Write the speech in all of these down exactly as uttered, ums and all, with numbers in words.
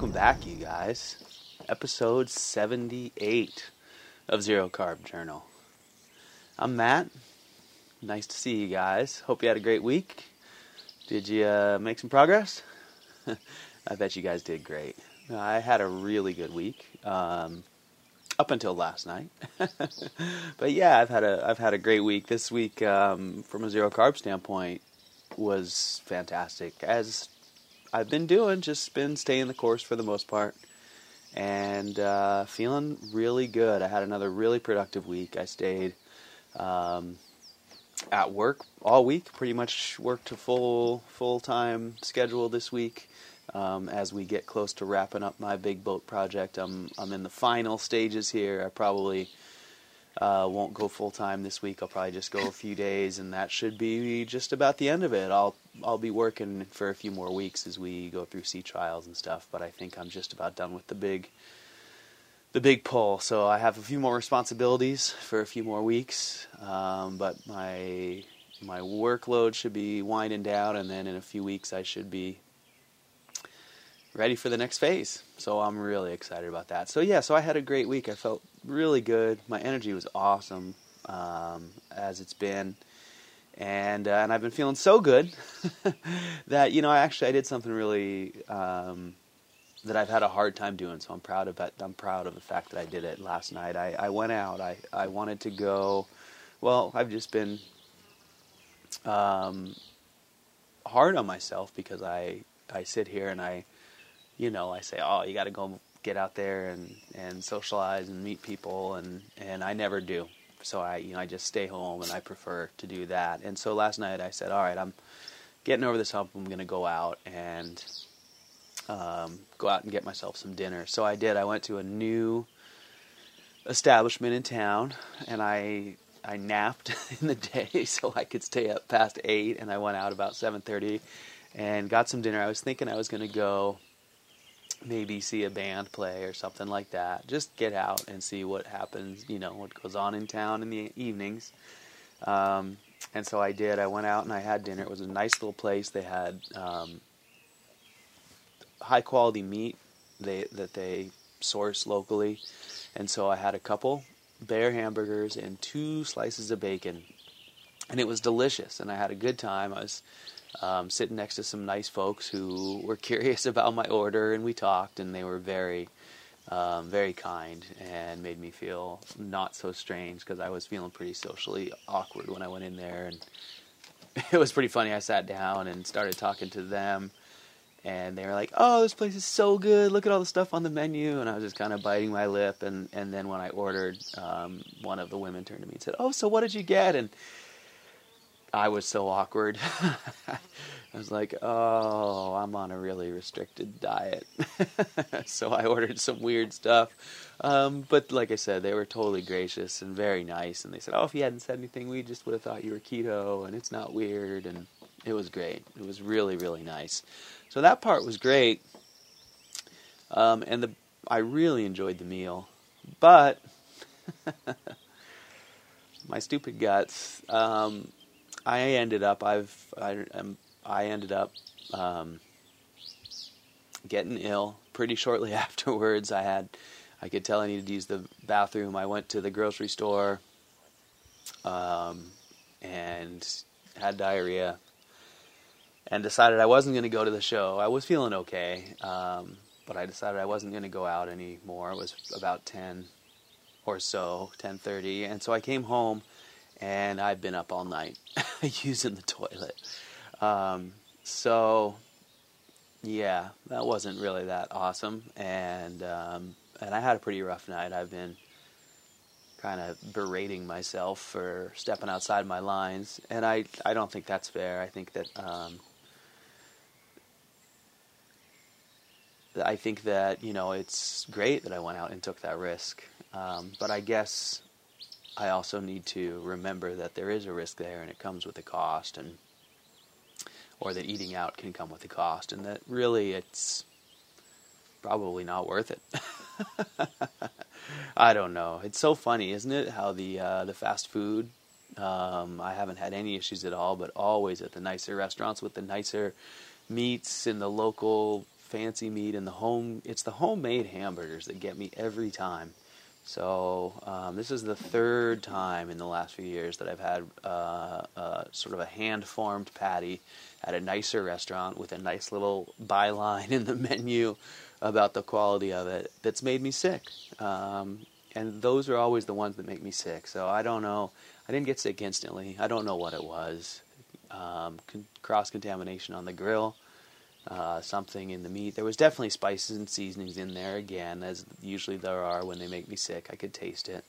welcome back, you guys. Episode seventy-eight of Zero Carb Journal. I'm Matt. Nice to see you guys. Hope you had a great week. Did you uh, make some progress? I bet you guys did great. I had a really good week, um, up until last night. But yeah, I've had a I've had a great week. This week, um, from a zero carb standpoint, was fantastic. As I've been doing, just been staying the course for the most part, and uh, feeling really good. I had another really productive week. I stayed um, at work all week, pretty much worked a full full-time schedule this week. Um, as we get close to wrapping up my big boat project, I'm I'm in the final stages here. I probably uh, won't go full-time this week. I'll probably just go a few days, and that should be just about the end of it. I'll I'll be working for a few more weeks as we go through sea trials and stuff, but I think I'm just about done with the big the big pull. So I have a few more responsibilities for a few more weeks, um, but my my workload should be winding down, and then in a few weeks I should be ready for the next phase. So I'm really excited about that. So yeah, so I had a great week. I felt really good. My energy was awesome, um, as it's been. And uh, and I've been feeling so good that, you know, I actually I did something really um, that I've had a hard time doing. So I'm proud of it. I'm proud of the fact that I did it last night. I, I went out. I, I wanted to go. Well, I've just been um, hard on myself because I I sit here and I, you know, I say, oh, you got to go get out there and, and socialize and meet people, and, and I never do. So I, you know, I just stay home, and I prefer to do that. And so last night I said, all right, I'm getting over this hump. I'm going to go out and um, go out and get myself some dinner. So I did. I went to a new establishment in town, and I I napped in the day so I could stay up past eight, and I went out about seven thirty and got some dinner. I was thinking I was going to go maybe see a band play or something like that. Just get out and see what happens, you know, what goes on in town in the evenings. Um, and so I did. I went out and I had dinner. It was a nice little place. They had um, high quality meat they, that they source locally. And so I had a couple Bear hamburgers and two slices of bacon. And it was delicious. And I had a good time. I was Um, sitting next to some nice folks who were curious about my order, and we talked, and they were very, um, very kind and made me feel not so strange because I was feeling pretty socially awkward when I went in there. And it was pretty funny. I sat down and started talking to them, and they were like, oh, this place is so good. Look at all the stuff on the menu. And I was just kind of biting my lip. And, and then when I ordered, um, one of the women turned to me and said, oh, so what did you get? And I was so awkward. I was like, oh, I'm on a really restricted diet. So I ordered some weird stuff. Um, but like I said, they were totally gracious and very nice. And they said, oh, if you hadn't said anything, we just would have thought you were keto, and it's not weird. And it was great. It was really, really nice. So that part was great. Um, and the I really enjoyed the meal. But my stupid guts... Um, I ended up, I've, I, um, I ended up um, getting ill pretty shortly afterwards. I had, I could tell I needed to use the bathroom. I went to the grocery store um, and had diarrhea and decided I wasn't going to go to the show. I was feeling okay, um, but I decided I wasn't going to go out anymore. It was about ten or so, ten thirty, and so I came home. And I've been up all night using the toilet. Um, so, yeah, that wasn't really that awesome. And um, and I had a pretty rough night. I've been kind of berating myself for stepping outside my lines. And I, I don't think that's fair. I think that... Um, I think that, you know, it's great that I went out and took that risk. Um, but I guess... I also need to remember that there is a risk there, and it comes with a cost, and or that eating out can come with a cost, and that really it's probably not worth it. I don't know. It's so funny, isn't it? How the uh, the fast food. Um, I haven't had any issues at all, but always at the nicer restaurants with the nicer meats and the local fancy meat and the home. It's the homemade hamburgers that get me every time. So um, this is the third time in the last few years that I've had uh, uh, sort of a hand-formed patty at a nicer restaurant with a nice little byline in the menu about the quality of it that's made me sick. Um, and those are always the ones that make me sick. So I don't know. I didn't get sick instantly. I don't know what it was. Um, con- cross-contamination on the grill. Uh, something in the meat. There was definitely spices and seasonings in there, again, as usually there are when they make me sick. I could taste it.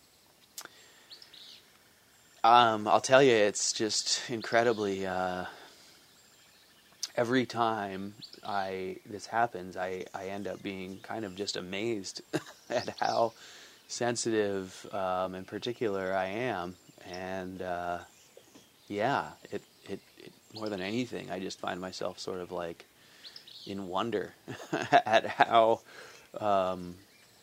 Um, I'll tell you, it's just incredibly, uh, every time I this happens, I, I end up being kind of just amazed at how sensitive, um, in particular, I am. And, uh, yeah, it, it, it, more than anything, I just find myself sort of like in wonder at how, um,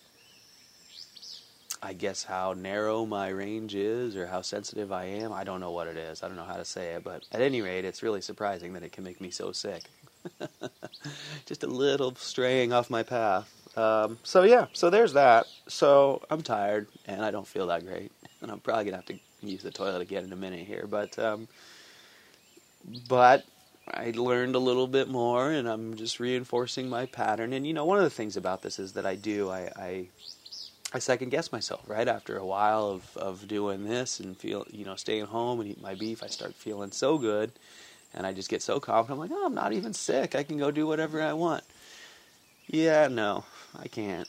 I guess how narrow my range is, or how sensitive I am. I don't know what it is. I don't know how to say it, but at any rate, it's really surprising that it can make me so sick. Just a little straying off my path. Um, so yeah, so there's that. So I'm tired, and I don't feel that great, and I'm probably gonna have to use the toilet again in a minute here, but, um, but I learned a little bit more, and I'm just reinforcing my pattern. And, you know, one of the things about this is that I do, I, I, I second guess myself, right? After a while of, of doing this and feel, you know, staying home and eating my beef, I start feeling so good, and I just get so confident. I'm like, oh, I'm not even sick. I can go do whatever I want. Yeah, no, I can't.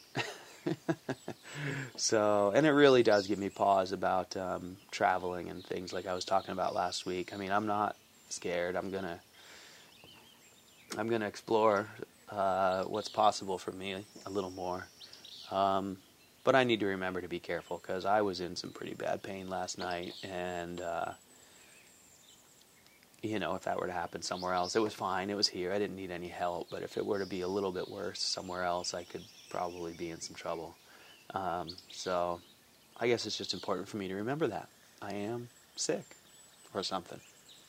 So, and it really does give me pause about um, traveling and things like I was talking about last week. I mean, I'm not scared. I'm gonna I'm going to explore uh, what's possible for me a little more. Um, but I need to remember to be careful, because I was in some pretty bad pain last night. And, uh, you know, if that were to happen somewhere else, it was fine. It was here. I didn't need any help. But if it were to be a little bit worse somewhere else, I could probably be in some trouble. Um, so I guess it's just important for me to remember that I am sick or something.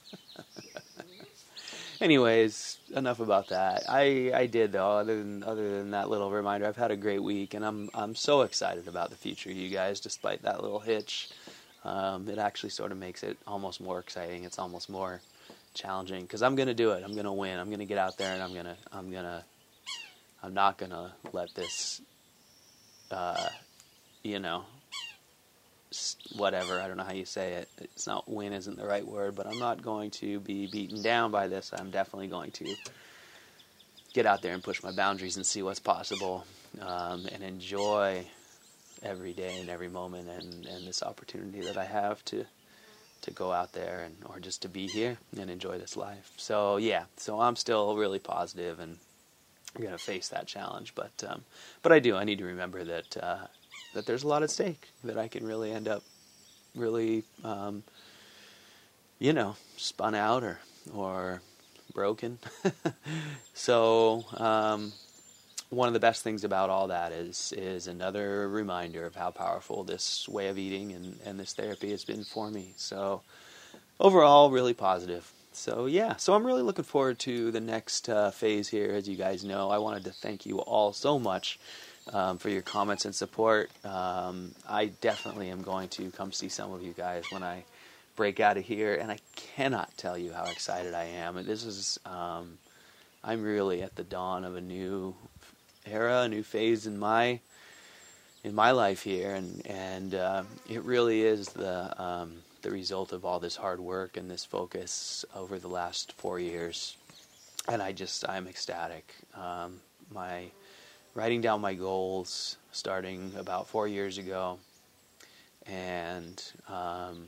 Anyways, enough about that. I, I did though. Other than other than that little reminder, I've had a great week, and I'm I'm so excited about the future, you guys. Despite that little hitch, um, it actually sort of makes it almost more exciting. It's almost more challenging, because I'm gonna do it. I'm gonna win. I'm gonna get out there, and I'm gonna I'm gonna I'm not gonna let this, uh, you know. Whatever, I don't know how you say it. It's not, win isn't the right word, but I'm not going to be beaten down by this. I'm definitely going to get out there and push my boundaries and see what's possible, um, and enjoy every day and every moment, and, and this opportunity that I have to to go out there, and or just to be here and enjoy this life. So yeah, so I'm still really positive, and I'm going to face that challenge. But um, but I do. I need to remember that. Uh, that there's a lot at stake, that I can really end up really, um, you know, spun out or or broken. So um, one of the best things about all that is is another reminder of how powerful this way of eating and, and this therapy has been for me. So overall, really positive. So yeah, so I'm really looking forward to the next uh, phase here. As you guys know, I wanted to thank you all so much Um, for your comments and support. Um, I definitely am going to come see some of you guys when I break out of here, and I cannot tell you how excited I am. This is, um, I'm really at the dawn of a new era, a new phase in my in my life here, and and uh, it really is the um, the result of all this hard work and this focus over the last four years, and I just I'm ecstatic. Um, my writing down my goals starting about four years ago, and um,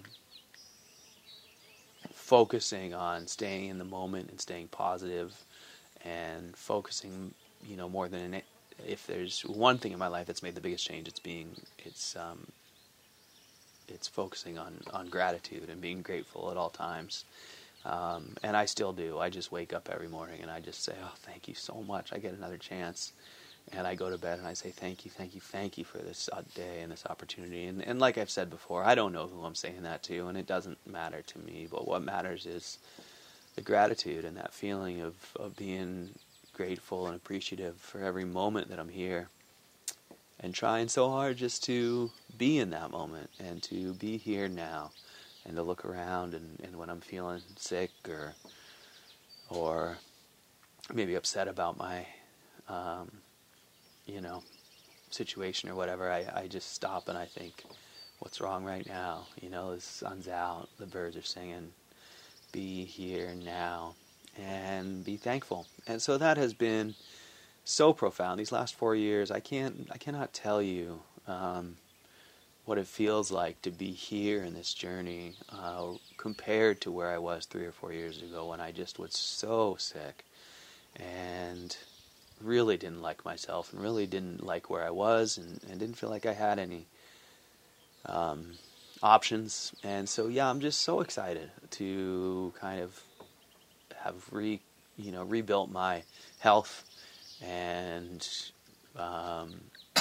focusing on staying in the moment and staying positive, and focusing, you know, more than if there's one thing in my life that's made the biggest change, it's being it's um, it's focusing on on gratitude and being grateful at all times. Um, and I still do. I just wake up every morning and I just say, oh, thank you so much. I get another chance. And I go to bed and I say, thank you, thank you, thank you for this day and this opportunity. And, and like I've said before, I don't know who I'm saying that to, and it doesn't matter to me. But what matters is the gratitude and that feeling of, of being grateful and appreciative for every moment that I'm here, and trying so hard just to be in that moment and to be here now, and to look around, and, and when I'm feeling sick or or maybe upset about my um, you know situation or whatever, I, I just stop and I think, what's wrong right now? You know, the sun's out, the birds are singing. Be here now and be thankful. And so that has been so profound these last four years. I can't, I cannot tell you um, what it feels like to be here in this journey uh, compared to where I was three or four years ago when I just was so sick and really didn't like myself and really didn't like where I was, and, and didn't feel like I had any um, options. And so, yeah, I'm just so excited to kind of have re, you know, rebuilt my health and um,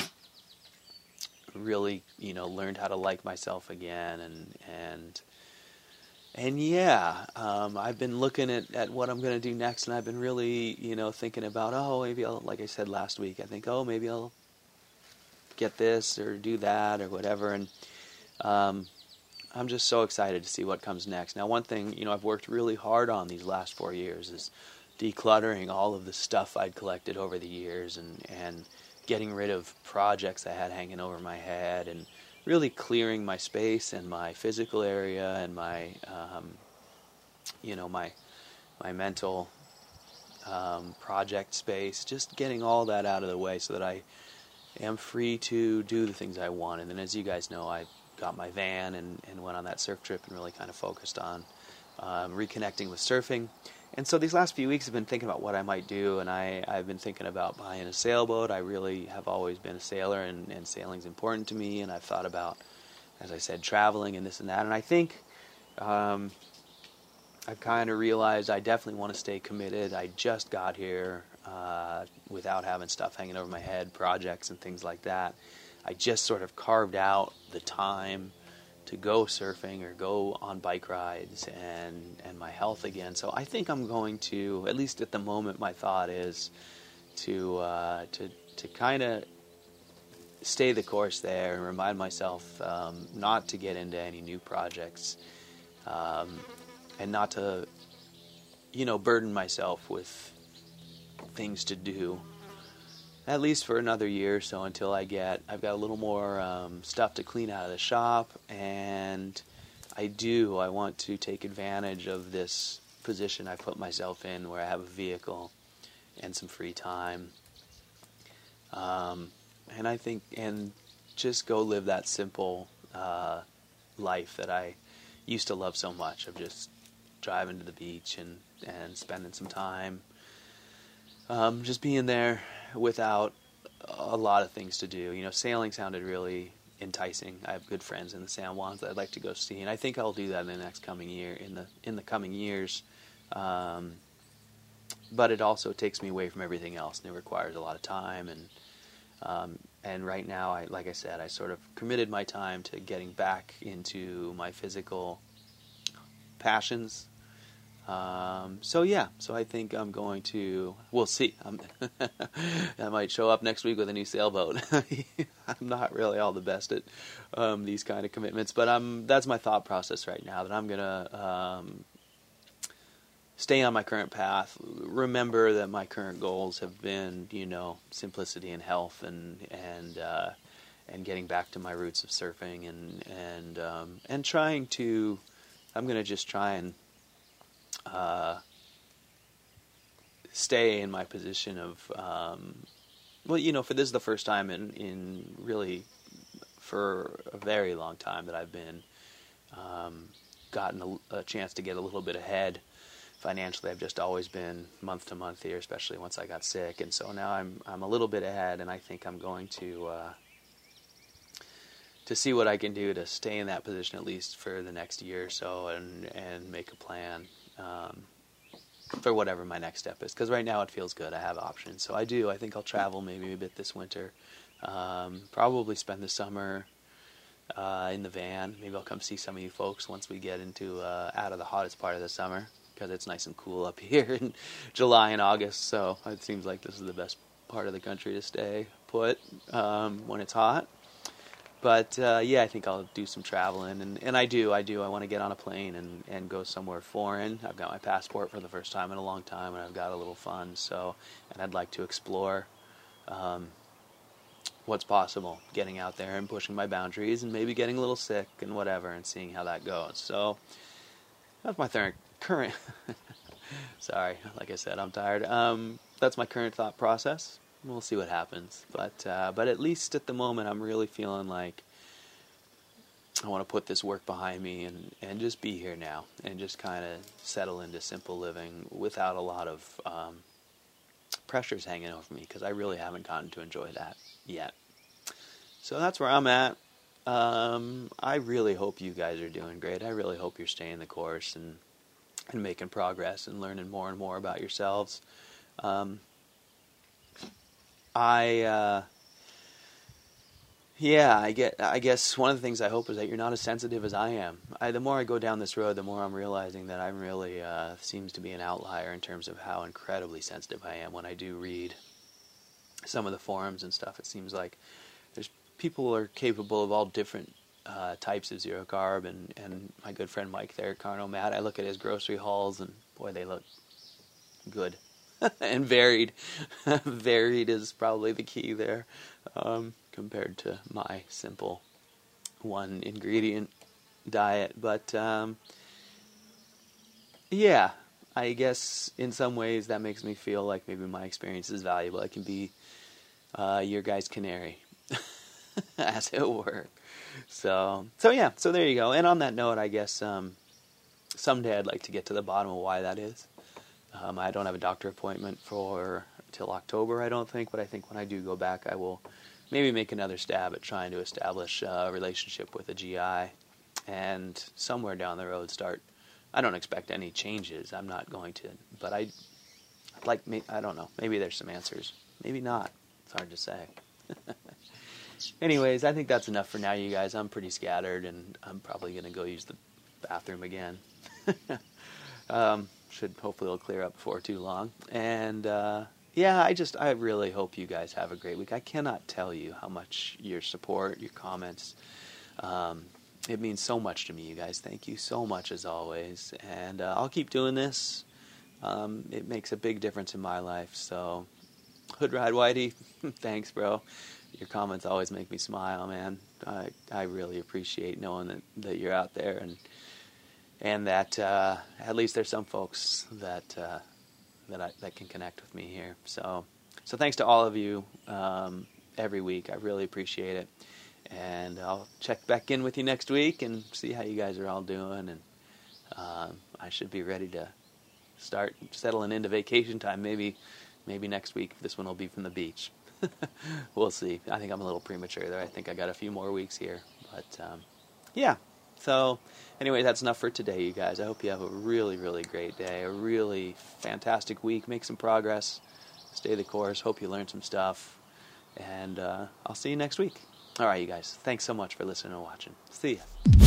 really, you know, learned how to like myself again. And and and yeah, um, I've been looking at, at what I'm going to do next, and I've been really, you know, thinking about, oh, maybe I'll, like I said last week, I think, oh, maybe I'll get this or do that or whatever. And um, I'm just so excited to see what comes next. Now, one thing, you know, I've worked really hard on these last four years is decluttering all of the stuff I'd collected over the years, and, and getting rid of projects I had hanging over my head, and really clearing my space and my physical area and my, um, you know, my my mental um, project space, just getting all that out of the way so that I am free to do the things I want. And then, as you guys know, I got my van and, and went on that surf trip and really kind of focused on um, reconnecting with surfing. And so these last few weeks I've been thinking about what I might do, and I, I've been thinking about buying a sailboat. I really have always been a sailor, and, and sailing's important to me, and I've thought about, as I said, traveling and this and that. And I think um, I've kind of realized I definitely want to stay committed. I just got here uh, without having stuff hanging over my head, projects and things like that. I just sort of carved out the time to go surfing or go on bike rides and, and my health again. So I think I'm going to, at least at the moment, my thought is to uh, to to kind of stay the course there and remind myself um, not to get into any new projects um, and not to, you know, burden myself with things to do, at least for another year or so, until I get, I've got a little more um, stuff to clean out of the shop, and I do, I want to take advantage of this position I put myself in where I have a vehicle and some free time. Um, and I think, and just go live that simple uh, life that I used to love so much, of just driving to the beach and, and spending some time um, just being there without a lot of things to do. You know, sailing sounded really enticing. I have good friends in the San Juans that I'd like to go see, and I think I'll do that in the next coming year, in the in the coming years. Um, but it also takes me away from everything else, and it requires a lot of time. And um, and right now, I like I said, I sort of committed my time to getting back into my physical passions. Um, so yeah, so I think I'm going to, we'll see. I'm, I might show up next week with a new sailboat. I'm not really all the best at um, these kind of commitments, but I'm, that's my thought process right now, that I'm going to um, stay on my current path. Remember that my current goals have been, you know, simplicity and health, and and uh, and getting back to my roots of surfing, and and um, and trying to, I'm going to just try and Uh, stay in my position of, um, well, you know, for this is the first time in, in really for a very long time that I've been um, gotten a, a chance to get a little bit ahead financially. I've just always been month to month here, especially once I got sick, and so now I'm I'm a little bit ahead, and I think I'm going to uh, to see what I can do to stay in that position at least for the next year or so, and and make a plan Um, for whatever my next step is, because right now it feels good. I have options, so I do. I think I'll travel maybe a bit this winter. Um, probably spend the summer uh, in the van. Maybe I'll come see some of you folks once we get into uh, out of the hottest part of the summer. because it's nice and cool up here in July and August. So it seems like this is the best part of the country to stay put um, when it's hot. But uh, yeah, I think I'll do some traveling, and, and I do, I do. I want to get on a plane and, and go somewhere foreign. I've got my passport for the first time in a long time, and I've got a little fun. So, and I'd like to explore um, what's possible, getting out there and pushing my boundaries, and maybe getting a little sick and whatever, and seeing how that goes. So that's my third current. Sorry, like I said, I'm tired. Um, that's my current thought process. We'll see what happens, but uh, but at least at the moment, I'm really feeling like I want to put this work behind me and, and just be here now and just kind of settle into simple living without a lot of um, pressures hanging over me, because I really haven't gotten to enjoy that yet. So that's where I'm at. Um, I really hope you guys are doing great. I really hope you're staying the course and and making progress and learning more and more about yourselves. Um, I, uh, yeah, I get. I guess one of the things I hope is that you're not as sensitive as I am. I, the more I go down this road, the more I'm realizing that I'm really uh, seems to be an outlier in terms of how incredibly sensitive I am when I do read some of the forums and stuff. It seems like there's people who are capable of all different uh, types of zero carb, and, and my good friend Mike there, Carno Matt, I look at his grocery hauls, and boy, they look good. And varied. Varied is probably the key there, um, compared to my simple one ingredient diet. But um, yeah, I guess in some ways that makes me feel like maybe my experience is valuable. I can be uh, your guy's canary, as it were. So, so yeah, so there you go. And on that note, I guess um, someday I'd like to get to the bottom of why that is. Um, I don't have a doctor appointment for till October, I don't think, but I think when I do go back, I will maybe make another stab at trying to establish a relationship with a G I, and somewhere down the road start. I don't expect any changes. I'm not going to, but I like me. I don't know. Maybe there's some answers. Maybe not. It's hard to say. Anyways, I think that's enough for now, you guys. I'm pretty scattered, and I'm probably going to go use the bathroom again. um, should hopefully it'll clear up before too long. And uh, yeah, I just I really hope you guys have a great week. I cannot tell you how much your support, your comments, um, it means so much to me, you guys. Thank you so much as always. And uh, I'll keep doing this. Um, it makes a big difference in my life. So, Hood Ride Whitey, thanks, bro. Your comments always make me smile, man. I I really appreciate knowing that, that you're out there, and and that uh, at least there's some folks that uh, that I, that can connect with me here. So so thanks to all of you um, every week. I really appreciate it, and I'll check back in with you next week and see how you guys are all doing. And um, I should be ready to start settling into vacation time. Maybe maybe next week this one will be from the beach. We'll see. I think I'm a little premature there. I think I got a few more weeks here. But, um, yeah. So, anyway, that's enough for today, you guys. I hope you have a really, really great day, a really fantastic week. Make some progress. Stay the course. Hope you learned some stuff. And uh, I'll see you next week. All right, you guys. Thanks so much for listening and watching. See ya.